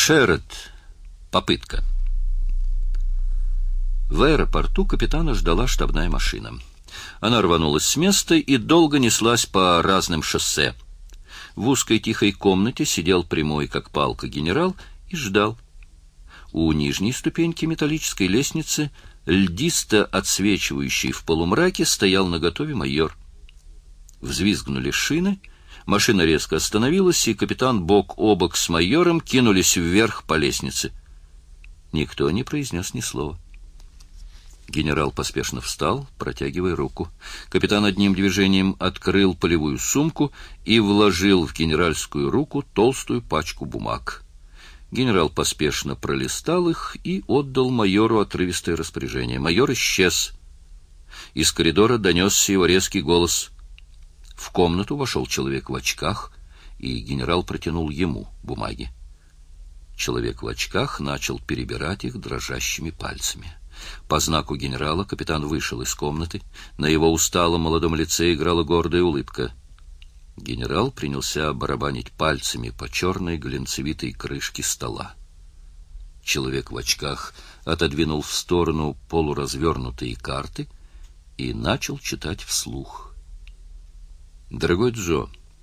Шерет. Попытка. В аэропорту капитана ждала штабная машина. Она рванулась с места и долго неслась по разным шоссе. В узкой тихой комнате сидел прямой, как палка, генерал и ждал. У нижней ступеньки металлической лестницы, льдисто отсвечивающей в полумраке, стоял наготове майор. Взвизгнули шины, машина резко остановилась, и капитан бок о бок с майором кинулись вверх по лестнице. Никто не произнес ни слова. Генерал поспешно встал, протягивая руку. Капитан одним движением открыл полевую сумку и вложил в генеральскую руку толстую пачку бумаг. Генерал поспешно пролистал их и отдал майору отрывистое распоряжение. Майор исчез. Из коридора донесся его резкий голос. В комнату вошел человек в очках, и генерал протянул ему бумаги. Человек в очках начал перебирать их дрожащими пальцами. По знаку генерала капитан вышел из комнаты. На его усталом молодом лице играла гордая улыбка. Генерал принялся барабанить пальцами по черной глинцевитой крышке стола. Человек в очках отодвинул в сторону полуразвернутые карты и начал читать вслух. «Дорогой Джо,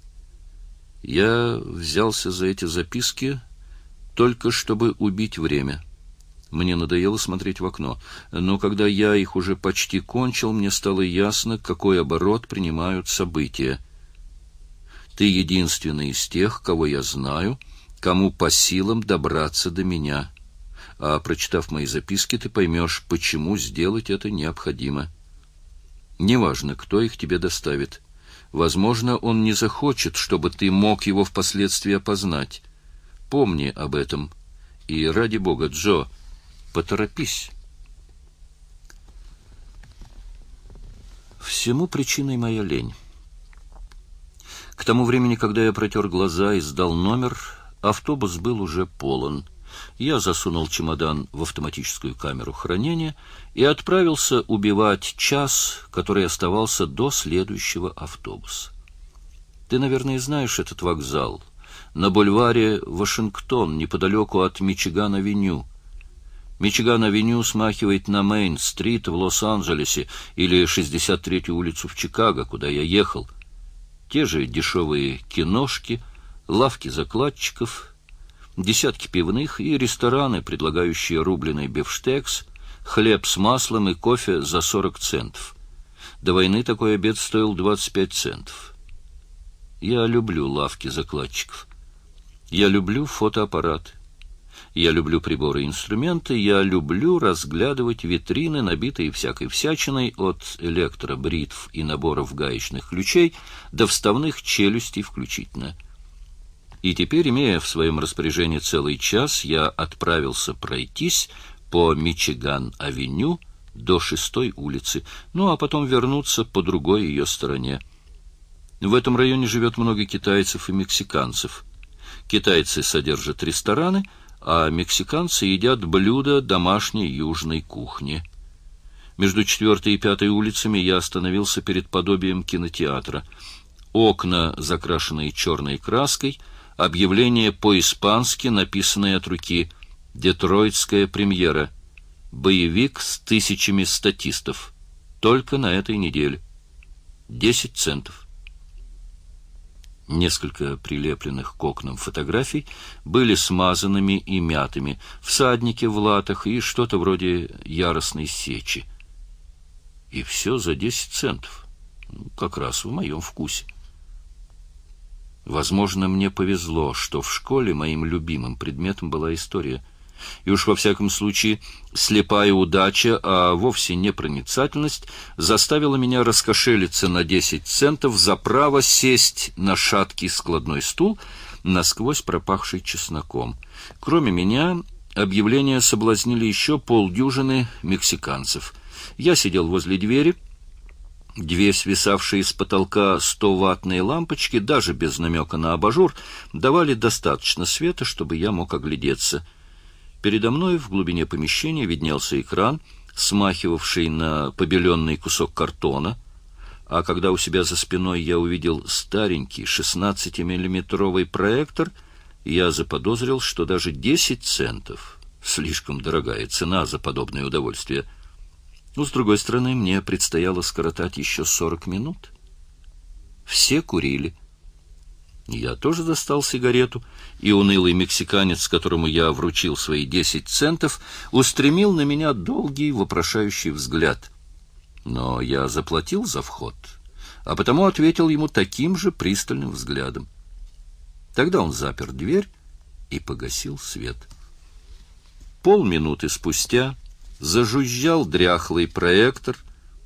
я взялся за эти записки только чтобы убить время. Мне надоело смотреть в окно, но когда я их уже почти кончил, мне стало ясно, какой оборот принимают события. Ты единственный из тех, кого я знаю, кому по силам добраться до меня. А прочитав мои записки, ты поймешь, почему сделать это необходимо. Неважно, кто их тебе доставит. Возможно, он не захочет, чтобы ты мог его впоследствии опознать. Помни об этом. И ради бога, Джо, поторопись. Всему причиной моя лень. К тому времени, когда я протер глаза и сдал номер, автобус был уже полон. Я засунул чемодан в автоматическую камеру хранения и отправился убивать час, который оставался до следующего автобуса. Ты, наверное, знаешь этот вокзал. На бульваре Вашингтон, неподалеку от Мичиган-авеню. Мичиган-авеню смахивает на Мейн-стрит в Лос-Анджелесе или 63-ю улицу в Чикаго, куда я ехал. Те же дешевые киношки, лавки закладчиков, десятки пивных и рестораны, предлагающие рубленый бифштекс, хлеб с маслом и кофе за 40 центов. До войны такой обед стоил 25 центов. Я люблю лавки закладчиков. Я люблю фотоаппараты. Я люблю приборы и инструменты. Я люблю разглядывать витрины, набитые всякой всячиной, от электробритв и наборов гаечных ключей до вставных челюстей включительно. И теперь, имея в своем распоряжении целый час, я отправился пройтись по Мичиган-авеню до 6-й улицы, ну а потом вернуться по другой ее стороне. В этом районе живет много китайцев и мексиканцев. Китайцы содержат рестораны, а мексиканцы едят блюда домашней южной кухни. Между 4-й и 5-й улицами я остановился перед подобием кинотеатра. Окна, закрашенные черной краской, объявление по-испански, написанное от руки. Детройтская премьера. Боевик с тысячами статистов. Только на этой неделе. 10 центов. Несколько прилепленных к окнам фотографий были смазанными и мятыми, всадники в латах и что-то вроде яростной сечи. И все за 10 центов. Как раз в моем вкусе. Возможно, мне повезло, что в школе моим любимым предметом была история. И уж во всяком случае слепая удача, а вовсе не проницательность, заставила меня раскошелиться на 10 центов за право сесть на шаткий складной стул, насквозь пропахший чесноком. Кроме меня, объявления соблазнили еще полдюжины мексиканцев. Я сидел возле двери. Две свисавшие с потолка 100-ваттные лампочки, даже без намека на абажур, давали достаточно света, чтобы я мог оглядеться. Передо мной в глубине помещения виднелся экран, смахивавший на побеленный кусок картона, а когда у себя за спиной я увидел старенький 16-миллиметровый проектор, Я заподозрил, что даже 10 центов — слишком дорогая цена за подобное удовольствие. Но, с другой стороны, мне предстояло скоротать еще 40 минут. Все курили. Я тоже достал сигарету, и унылый мексиканец, которому я вручил свои 10 центов, устремил на меня долгий вопрошающий взгляд. Но я заплатил за вход, а потому ответил ему таким же пристальным взглядом. Тогда он запер дверь и погасил свет. Полминуты спустя зажужжал дряхлый проектор.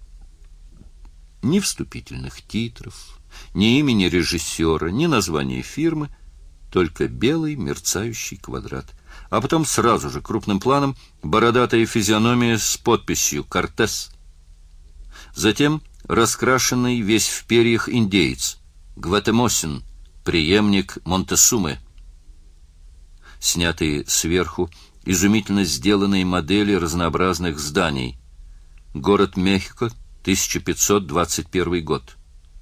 Ни вступительных титров, ни имени режиссера, ни названия фирмы, только белый мерцающий квадрат. А потом сразу же крупным планом бородатая физиономия с подписью «Кортес». Затем раскрашенный весь в перьях индеец, Гватемосин, преемник Монтесумы. Снятые сверху изумительно сделанные модели разнообразных зданий. Город Мехико, 1521 год.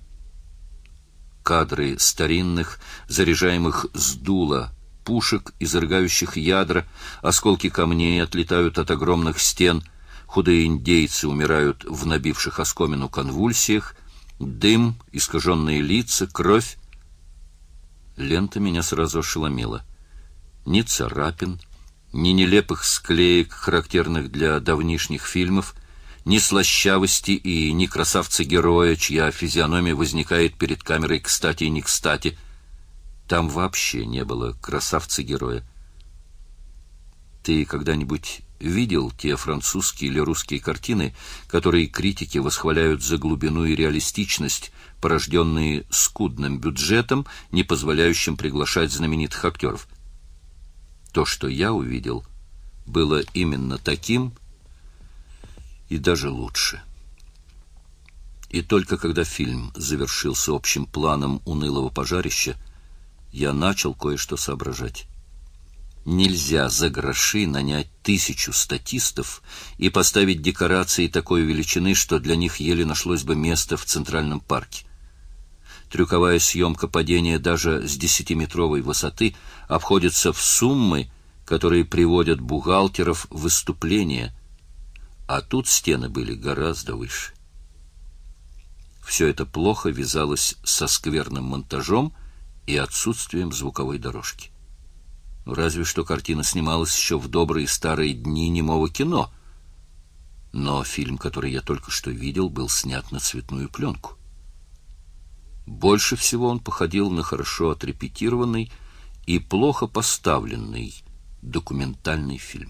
Кадры старинных, заряжаемых с дула пушек, изрыгающих ядра, осколки камней отлетают от огромных стен, худые индейцы умирают в набивших оскомину конвульсиях, дым, искаженные лица, кровь. Лента меня сразу ошеломила. Ни царапин, ни нелепых склеек, характерных для давнишних фильмов, ни слащавости и ни красавца-героя, чья физиономия возникает перед камерой кстати и не кстати. Там вообще не было красавца-героя. Ты когда-нибудь видел те французские или русские картины, которые критики восхваляют за глубину и реалистичность, порожденные скудным бюджетом, не позволяющим приглашать знаменитых актеров? То, что я увидел, было именно таким, и даже лучше. И только когда фильм завершился общим планом унылого пожарища, я начал кое-что соображать. Нельзя за гроши нанять 1000 статистов и поставить декорации такой величины, что для них еле нашлось бы место в Центральном парке. Трюковая съемка падения даже с 10-метровой высоты обходится в суммы, которые приводят бухгалтеров в выступление, а тут стены были гораздо выше. Все это плохо вязалось со скверным монтажом и отсутствием звуковой дорожки. Разве что картина снималась еще в добрые старые дни немого кино. Но фильм, который я только что видел, был снят на цветную пленку. Больше всего он походил на хорошо отрепетированный и плохо поставленный документальный фильм.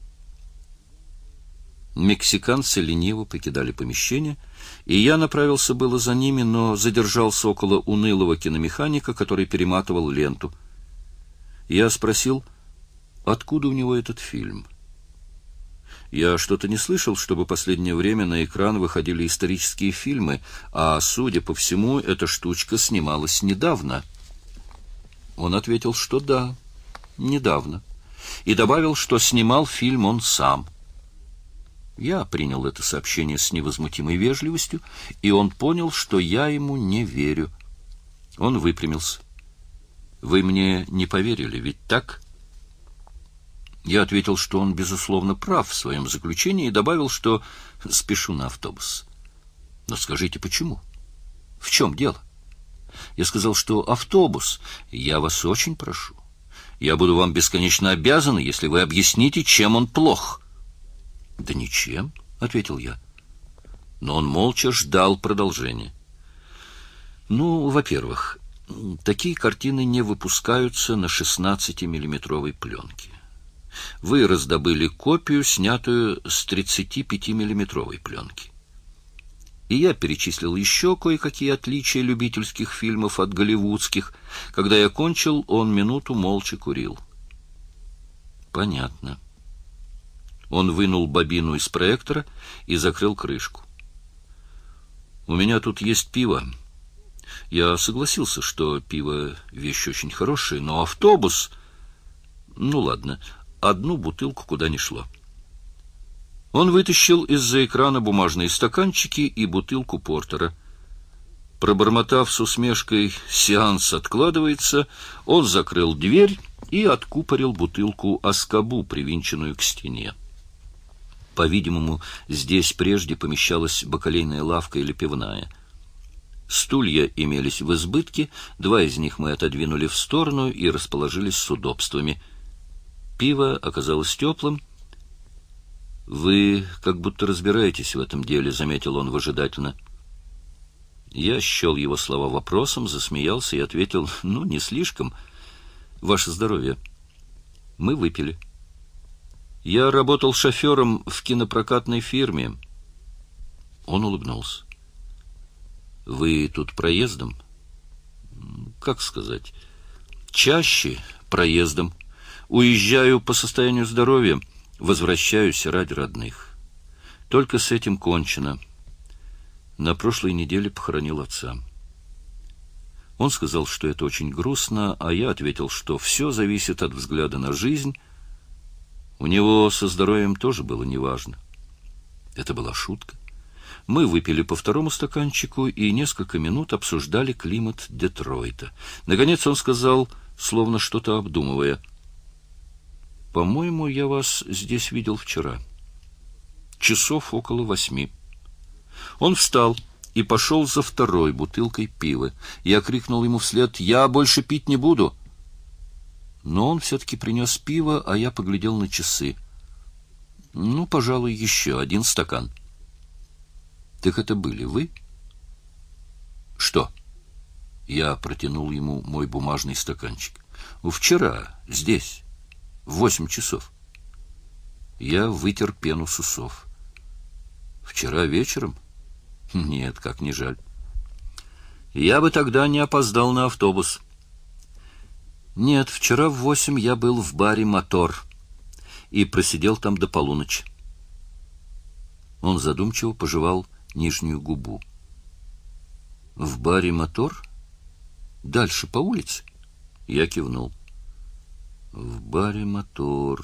Мексиканцы лениво покидали помещение, и я направился было за ними, но задержался около унылого киномеханика, который перематывал ленту. Я спросил, откуда у него этот фильм. Я что-то не слышал, чтобы последнее время на экран выходили исторические фильмы, а, судя по всему, эта штучка снималась недавно. Он ответил, что да, недавно, и добавил, что снимал фильм он сам. Я принял это сообщение с невозмутимой вежливостью, и он понял, что я ему не верю. Он выпрямился. «Вы мне не поверили, ведь так?» Я ответил, что он, безусловно, прав в своем заключении, и добавил, что спешу на автобус. «Но скажите, почему? В чем дело?» Я сказал, что автобус. Я вас очень прошу. Я буду вам бесконечно обязан, если вы объясните, чем он плох». «Да ничем», — ответил я. Но он молча ждал продолжения. «Ну, во-первых, такие картины не выпускаются на 16-миллиметровой пленке. Вы раздобыли копию, снятую с 35-миллиметровой пленки. И я перечислил еще кое-какие отличия любительских фильмов от голливудских. Когда я кончил, он минуту молча курил. Понятно. Он вынул бобину из проектора и закрыл крышку. «У меня тут есть пиво». Я согласился, что пиво — вещь очень хорошая, но автобус... Ну, ладно, одну бутылку куда ни шло. Он вытащил из-за экрана бумажные стаканчики и бутылку портера. Пробормотав с усмешкой «сеанс откладывается», он закрыл дверь и откупорил бутылку Аскабу, привинченную к стене. По-видимому, здесь прежде помещалась бакалейная лавка или пивная. Стулья имелись в избытке, 2 из них мы отодвинули в сторону и расположились с удобствами. Пиво оказалось теплым. «Вы как будто разбираетесь в этом деле», — заметил он выжидательно. Я счел его слова вопросом, засмеялся и ответил: «Ну, не слишком. Ваше здоровье». Мы выпили. «Я работал шофером в кинопрокатной фирме». Он улыбнулся. «Вы тут проездом?» «Как сказать? Чаще проездом. Уезжаю по состоянию здоровья, возвращаюсь ради родных. Только с этим кончено. На прошлой неделе похоронил отца». Он сказал, что это очень грустно, а я ответил, что все зависит от взгляда на жизнь. У него со здоровьем тоже было неважно. Это была шутка. Мы выпили по 2 стаканчику и несколько минут обсуждали климат Детройта. Наконец он сказал, словно что-то обдумывая: «По-моему, я вас здесь видел вчера. Часов около 8. Он встал и пошел за 2 бутылкой пива. Я крикнул ему вслед: «Я больше пить не буду!» Но он все-таки принес пиво, а я поглядел на часы. «Ну, пожалуй, еще 1 стакан». «Так это были вы?» «Что?» Я протянул ему мой бумажный стаканчик. «Вчера, здесь, в 8 часов». Я вытер пену с усов. «Вчера вечером? Нет, как не жаль. Я бы тогда не опоздал на автобус». «Нет, вчера в 8 я был в баре «Мотор» и просидел там до полуночи». Он задумчиво пожевал нижнюю губу. «В баре «Мотор»? Дальше по улице?» Я кивнул. «В баре «Мотор».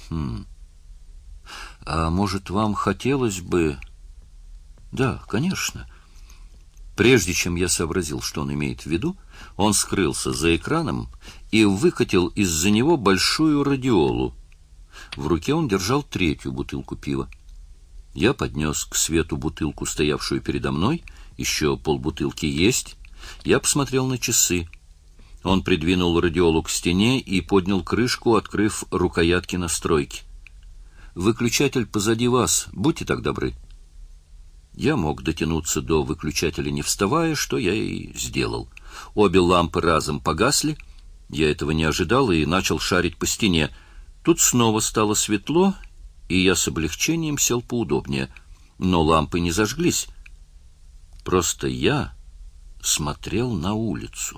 А может, вам хотелось бы...» «Да, конечно». Прежде чем я сообразил, что он имеет в виду, он скрылся за экраном и выкатил из-за него большую радиолу. В руке он держал 3-ю бутылку пива. Я поднес к свету бутылку, стоявшую передо мной. Еще полбутылки есть. Я посмотрел на часы. Он придвинул радиолу к стене и поднял крышку, открыв рукоятки настройки. «Выключатель позади вас. Будьте так добры». Я мог дотянуться до выключателя, не вставая, что я и сделал. Обе лампы разом погасли. Я этого не ожидал и начал шарить по стене. Тут снова стало светло, и я с облегчением сел поудобнее. Но лампы не зажглись. Просто я смотрел на улицу.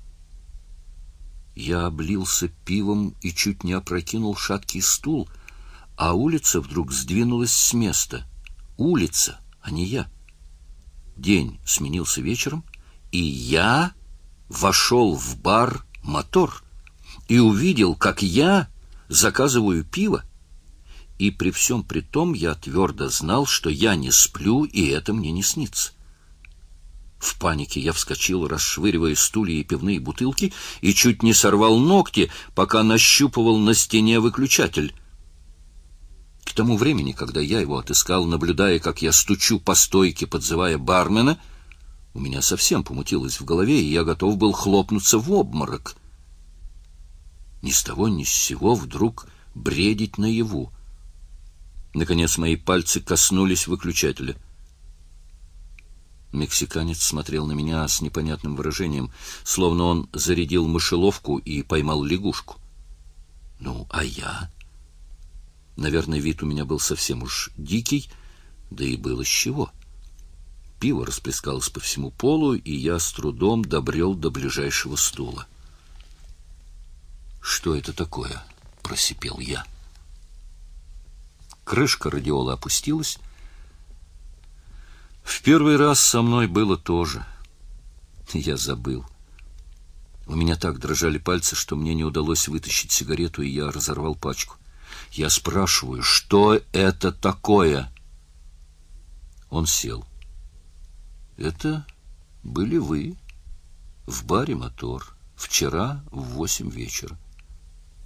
Я облился пивом и чуть не опрокинул шаткий стул, а улица вдруг сдвинулась с места. Улица, а не я. День сменился вечером, и я вошел в бар «Мотор» и увидел, как я заказываю пиво. И при всем при том я твердо знал, что я не сплю, и это мне не снится. В панике я вскочил, расшвыривая стулья и пивные бутылки, и чуть не сорвал ногти, пока нащупывал на стене выключатель. К тому времени, когда я его отыскал, наблюдая, как я стучу по стойке, подзывая бармена, у меня совсем помутилось в голове, и я готов был хлопнуться в обморок. Ни с того ни с сего вдруг бредить наяву. Наконец мои пальцы коснулись выключателя. Мексиканец смотрел на меня с непонятным выражением, словно он зарядил мышеловку и поймал лягушку. Ну, а я? Наверное, вид у меня был совсем уж дикий, да и было с чего. Пиво расплескалось по всему полу, и я с трудом добрел до ближайшего стула. «Что это такое?» — просипел я. Крышка радиола опустилась. В первый раз со мной было то же. Я забыл. У меня так дрожали пальцы, что мне не удалось вытащить сигарету, и я разорвал пачку. Я спрашиваю, что это такое? Он сел. Это были вы в баре «Мотор» вчера в 8 вечера.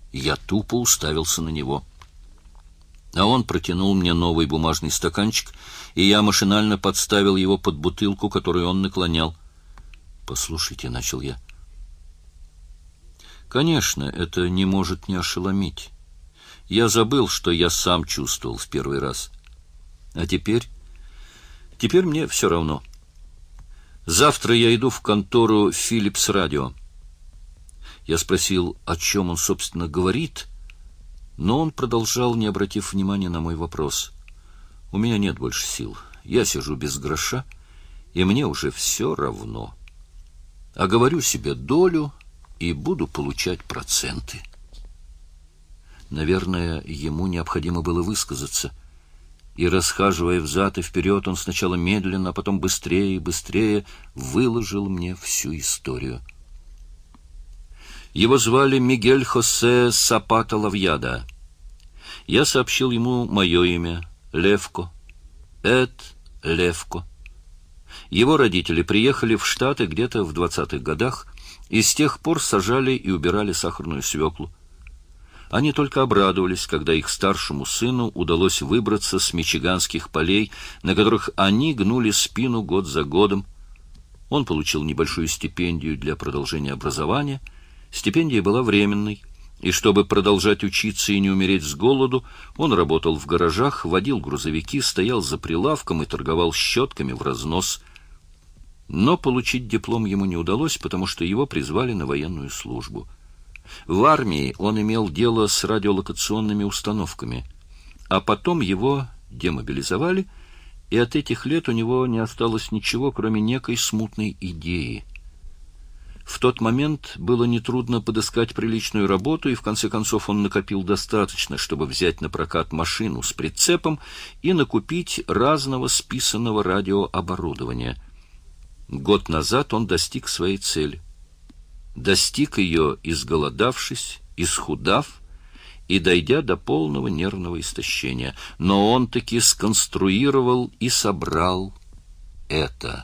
Я тупо уставился на него. А он протянул мне новый бумажный стаканчик, и я машинально подставил его под бутылку, которую он наклонял. «Послушайте», — начал я. Конечно, это не может не ошеломить. Я забыл, что я сам чувствовал в первый раз. А теперь мне все равно. Завтра я иду в контору Philips Radio. Я спросил, о чем он, собственно, говорит, но он продолжал, не обратив внимания на мой вопрос. У меня нет больше сил. Я сижу без гроша, и мне уже все равно. А говорю себе долю и буду получать проценты. Наверное, ему необходимо было высказаться. И, расхаживая взад и вперед, он сначала медленно, а потом быстрее и быстрее выложил мне всю историю. Его звали Мигель Хосе Сапата Лавьяда. Я сообщил ему мое имя — Левко. Эд Левко. Его родители приехали в Штаты где-то в 20-х годах и с тех пор сажали и убирали сахарную свеклу. Они только обрадовались, когда их старшему сыну удалось выбраться с мичиганских полей, на которых они гнули спину год за годом. Он получил небольшую стипендию для продолжения образования. Стипендия была временной, и чтобы продолжать учиться и не умереть с голоду, он работал в гаражах, водил грузовики, стоял за прилавком и торговал щетками в разнос. Но получить диплом ему не удалось, потому что его призвали на военную службу. В армии он имел дело с радиолокационными установками, а потом его демобилизовали, и от этих лет у него не осталось ничего, кроме некой смутной идеи. В тот момент было нетрудно подыскать приличную работу, и в конце концов он накопил достаточно, чтобы взять на прокат машину с прицепом и накупить разного списанного радиооборудования. Год назад он достиг своей цели. Достиг ее, изголодавшись, исхудав и дойдя до полного нервного истощения. Но он таки сконструировал и собрал это.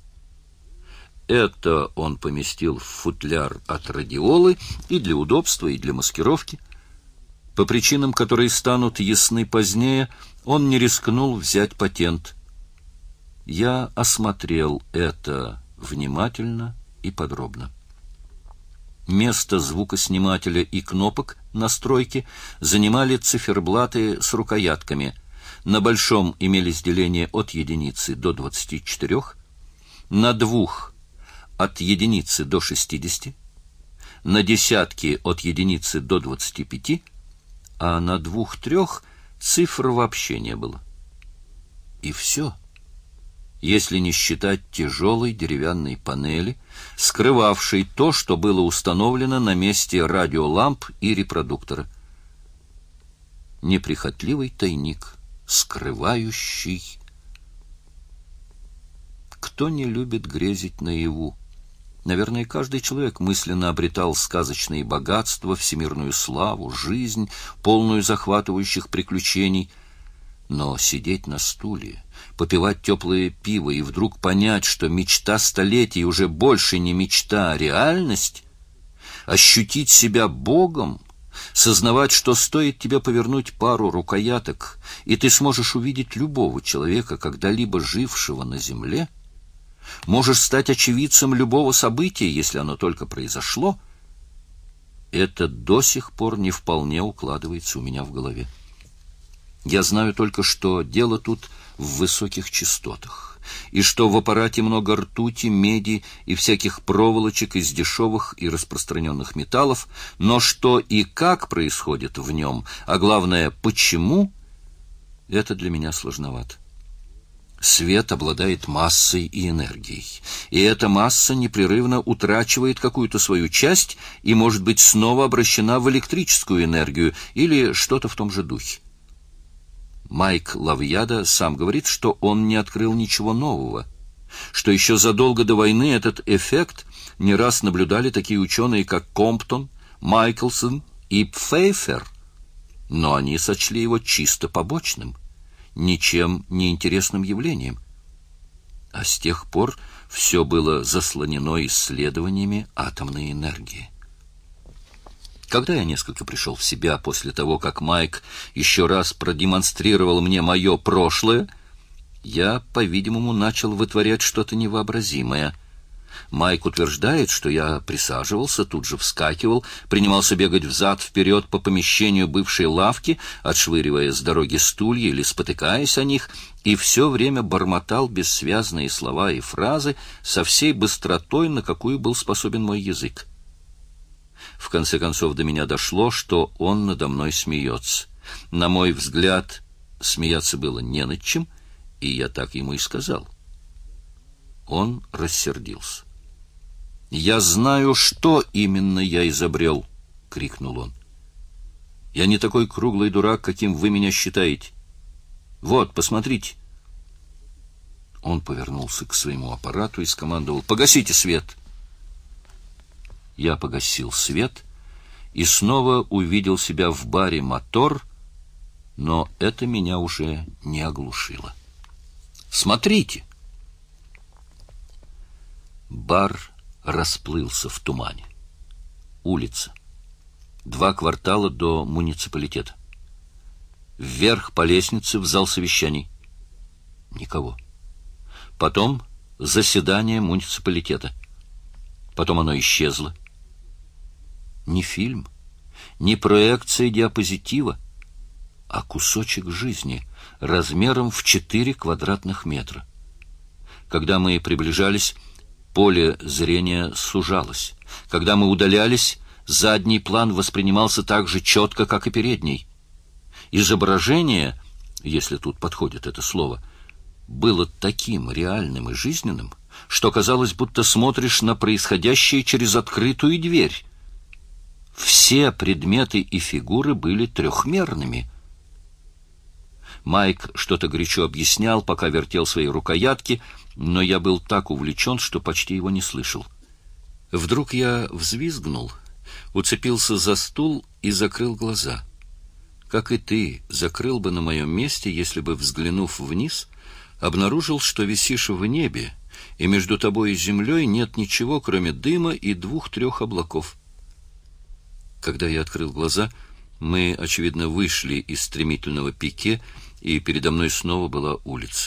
Это он поместил в футляр от радиолы и для удобства, и для маскировки. По причинам, которые станут ясны позднее, он не рискнул взять патент. Я осмотрел это внимательно и подробно. Место звукоснимателя и кнопок настройки занимали циферблаты с рукоятками. На большом имелись деления от единицы до 24, на двух от единицы до 60, на десятки от единицы до 25, а на 2-3 цифр вообще не было. И все. Если не считать тяжелой деревянной панели, скрывавшей то, что было установлено на месте радиоламп и репродуктора. Неприхотливый тайник, скрывающий. Кто не любит грезить наяву? Наверное, каждый человек мысленно обретал сказочные богатства, всемирную славу, жизнь, полную захватывающих приключений. Но сидеть на стуле, попивать теплое пиво и вдруг понять, что мечта столетий уже больше не мечта, а реальность, ощутить себя Богом, сознавать, что стоит тебе повернуть пару рукояток, и ты сможешь увидеть любого человека, когда-либо жившего на земле, можешь стать очевидцем любого события, если оно только произошло, это до сих пор не вполне укладывается у меня в голове. Я знаю только, что дело тут в высоких частотах, и что в аппарате много ртути, меди и всяких проволочек из дешевых и распространенных металлов, но что и как происходит в нем, а главное, почему, это для меня сложновато. Свет обладает массой и энергией, и эта масса непрерывно утрачивает какую-то свою часть и может быть снова обращена в электрическую энергию или что-то в том же духе. Майк Лавьяда сам говорит, что он не открыл ничего нового, что еще задолго до войны этот эффект не раз наблюдали такие ученые, как Комптон, Майкелсон и Пфейфер, но они сочли его чисто побочным, ничем не интересным явлением. А с тех пор все было заслонено исследованиями атомной энергии. Когда я несколько пришел в себя после того, как Майк еще раз продемонстрировал мне мое прошлое, я, по-видимому, начал вытворять что-то невообразимое. Майк утверждает, что я присаживался, тут же вскакивал, принимался бегать взад-вперед по помещению бывшей лавки, отшвыривая с дороги стулья или спотыкаясь о них, и все время бормотал бессвязные слова и фразы со всей быстротой, на какую был способен мой язык. В конце концов до меня дошло, что он надо мной смеется. На мой взгляд, смеяться было не над чем, и я так ему и сказал. Он рассердился. «Я знаю, что именно я изобрел!» — крикнул он. «Я не такой круглый дурак, каким вы меня считаете. Вот, посмотрите!» Он повернулся к своему аппарату и скомандовал: «Погасите свет!» Я погасил свет и снова увидел себя в баре «Мотор», но это меня уже не оглушило. «Смотрите!» Бар расплылся в тумане. Улица. 2 квартала до муниципалитета. Вверх по лестнице в зал совещаний. Никого. Потом заседание муниципалитета. Потом оно исчезло. Не фильм, не проекция диапозитива, а кусочек жизни размером в 4 квадратных метра. Когда мы приближались, поле зрения сужалось. Когда мы удалялись, задний план воспринимался так же четко, как и передний. Изображение, если тут подходит это слово, было таким реальным и жизненным, что казалось, будто смотришь на происходящее через открытую дверь. Все предметы и фигуры были трехмерными. Майк что-то горячо объяснял, пока вертел свои рукоятки, но я был так увлечен, что почти его не слышал. Вдруг я взвизгнул, уцепился за стул и закрыл глаза. Как и ты, закрыл бы на моем месте, если бы, взглянув вниз, обнаружил, что висишь в небе, и между тобой и землей нет ничего, кроме дыма и 2-3 облаков. Когда я открыл глаза, мы, очевидно, вышли из стремительного пике, и передо мной снова была улица.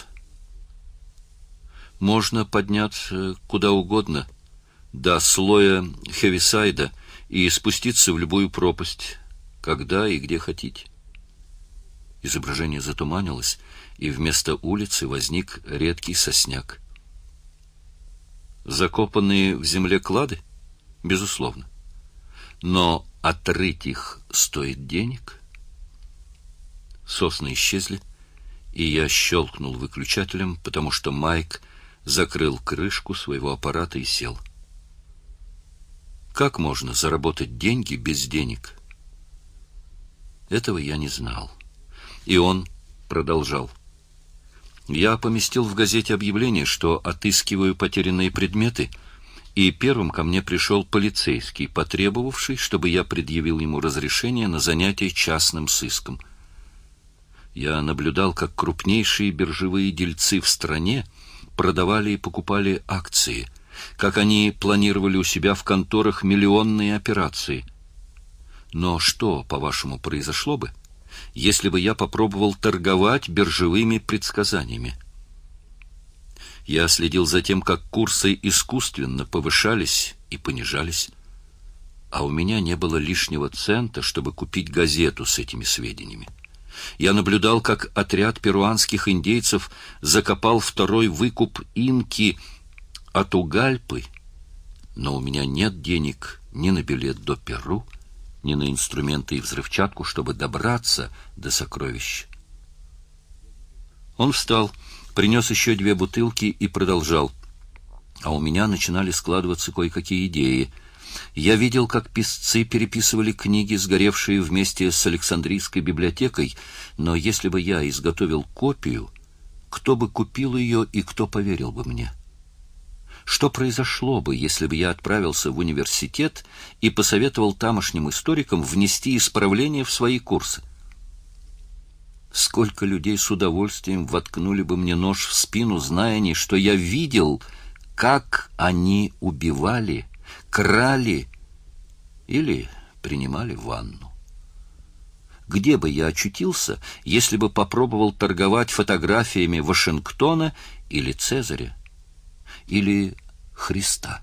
Можно подняться куда угодно, до слоя Хевисайда, и спуститься в любую пропасть, когда и где хотите. Изображение затуманилось, и вместо улицы возник редкий сосняк. Закопанные в земле клады? Безусловно. Но отрыть их стоит денег. Сосны исчезли, и я щелкнул выключателем, потому что Майк закрыл крышку своего аппарата и сел. Как можно заработать деньги без денег? Этого я не знал. И он продолжал. Я поместил в газете объявление, что отыскиваю потерянные предметы, и первым ко мне пришел полицейский, потребовавший, чтобы я предъявил ему разрешение на занятие частным сыском. Я наблюдал, как крупнейшие биржевые дельцы в стране продавали и покупали акции, как они планировали у себя в конторах миллионные операции. Но что, по-вашему, произошло бы, если бы я попробовал торговать биржевыми предсказаниями? Я следил за тем, как курсы искусственно повышались и понижались, а у меня не было лишнего цента, чтобы купить газету с этими сведениями. Я наблюдал, как отряд перуанских индейцев закопал второй выкуп инки Атугальпы, но у меня нет денег ни на билет до Перу, ни на инструменты и взрывчатку, чтобы добраться до сокровищ. Он встал, принес еще 2 бутылки и продолжал. А у меня начинали складываться кое-какие идеи. Я видел, как писцы переписывали книги, сгоревшие вместе с Александрийской библиотекой, но если бы я изготовил копию, кто бы купил ее и кто поверил бы мне? Что произошло бы, если бы я отправился в университет и посоветовал тамошним историкам внести исправления в свои курсы? Сколько людей с удовольствием воткнули бы мне нож в спину, зная они, что я видел, как они убивали, крали или, принимали ванну. Где бы я очутился, если бы попробовал торговать фотографиями Вашингтона или Цезаря, или Христа?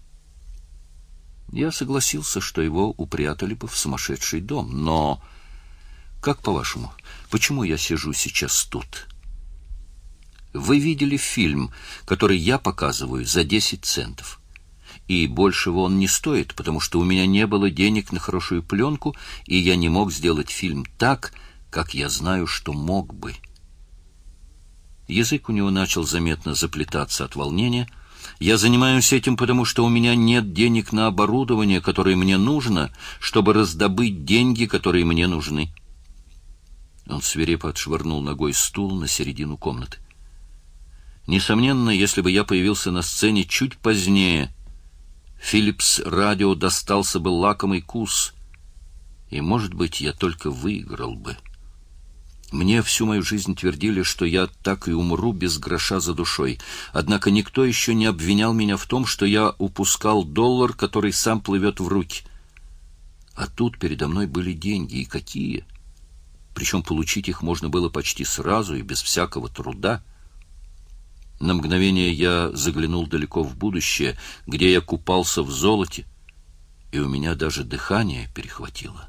Я согласился, что его упрятали бы в сумасшедший дом, но... Как по-вашему, почему я сижу сейчас тут? Вы видели фильм, который я показываю за 10 центов. И большего он не стоит, потому что у меня не было денег на хорошую пленку, и я не мог сделать фильм так, как я знаю, что мог бы. Язык у него начал заметно заплетаться от волнения. Я занимаюсь этим, потому что у меня нет денег на оборудование, которое мне нужно, чтобы раздобыть деньги, которые мне нужны. Он свирепо отшвырнул ногой стул на середину комнаты. Несомненно, если бы я появился на сцене чуть позднее, Philips радио достался бы лакомый кус, и, может быть, я только выиграл бы. Мне всю мою жизнь твердили, что я так и умру без гроша за душой, однако никто еще не обвинял меня в том, что я упускал доллар, который сам плывет в руки. А тут передо мной были деньги, и какие! Причем получить их можно было почти сразу и без всякого труда. На мгновение я заглянул далеко в будущее, где я купался в золоте, и у меня даже дыхание перехватило.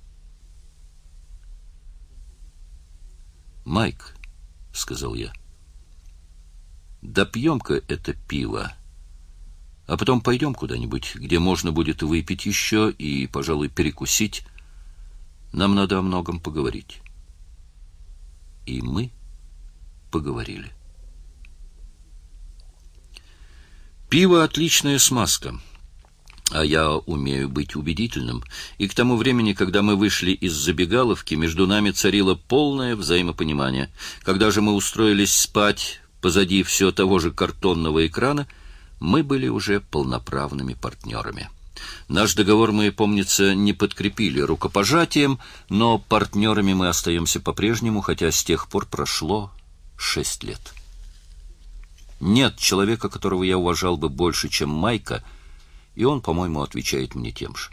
«Майк», — сказал я, — «допьем-ка это пиво, а потом пойдем куда-нибудь, где можно будет выпить еще и, пожалуй, перекусить. Нам надо о многом поговорить». И мы поговорили. Пиво — отличная смазка, а я умею быть убедительным, и к тому времени, когда мы вышли из забегаловки, между нами царило полное взаимопонимание. Когда же мы устроились спать позади все того же картонного экрана, мы были уже полноправными партнерами. Наш договор мы, помнится, не подкрепили рукопожатием, но партнерами мы остаемся по-прежнему, хотя с тех пор прошло 6 лет. Нет человека, которого я уважал бы больше, чем Майка, и он, по-моему, отвечает мне тем же.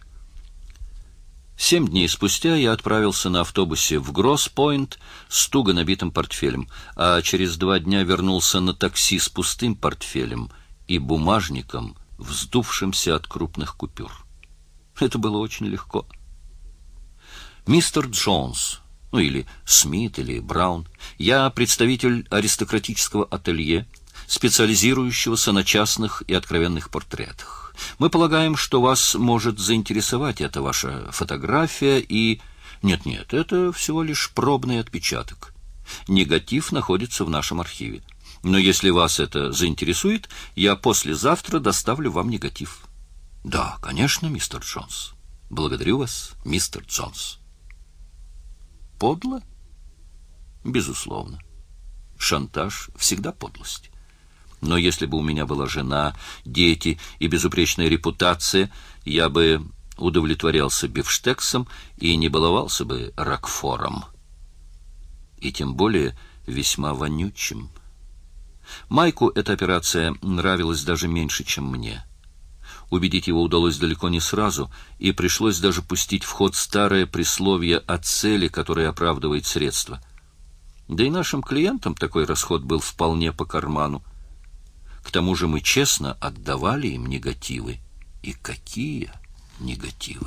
7 дней спустя я отправился на автобусе в Гросс-Пойнт с туго набитым портфелем, а через 2 дня вернулся на такси с пустым портфелем и бумажником, вздувшимся от крупных купюр. Это было очень легко. «Мистер Джонс», или Смит, или Браун, я представитель аристократического ателье, специализирующегося на частных и откровенных портретах. Мы полагаем, что вас может заинтересовать эта ваша фотография и... Нет, это всего лишь пробный отпечаток. Негатив находится в нашем архиве. Но если вас это заинтересует, я послезавтра доставлю вам негатив. Да, конечно, мистер Джонс. Благодарю вас, мистер Джонс. Подло? Безусловно. Шантаж всегда подлость. Но если бы у меня была жена, дети и безупречная репутация, я бы удовлетворялся бифштексом и не баловался бы рокфором. И тем более весьма вонючим. Майку эта операция нравилась даже меньше, чем мне. Убедить его удалось далеко не сразу, и пришлось даже пустить в ход старое присловие о цели, которая оправдывает средства. Да и нашим клиентам такой расход был вполне по карману. К тому же мы честно отдавали им негативы. И какие негативы!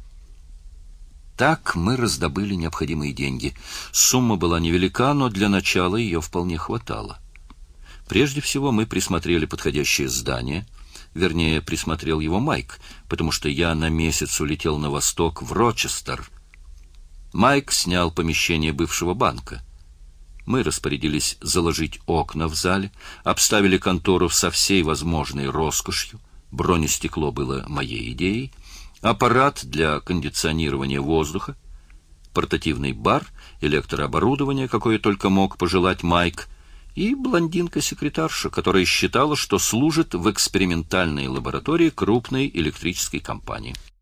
Так мы раздобыли необходимые деньги. Сумма была невелика, но для начала ее вполне хватало. Прежде всего мы присмотрели подходящее здание. Вернее, присмотрел его Майк, потому что я на месяц улетел на восток, в Рочестер. Майк снял помещение бывшего банка. Мы распорядились заложить окна в зале, обставили контору со всей возможной роскошью. Бронестекло было моей идеей. Аппарат для кондиционирования воздуха, портативный бар, электрооборудование, какое только мог пожелать Майк, и блондинка-секретарша, которая считала, что служит в экспериментальной лаборатории крупной электрической компании.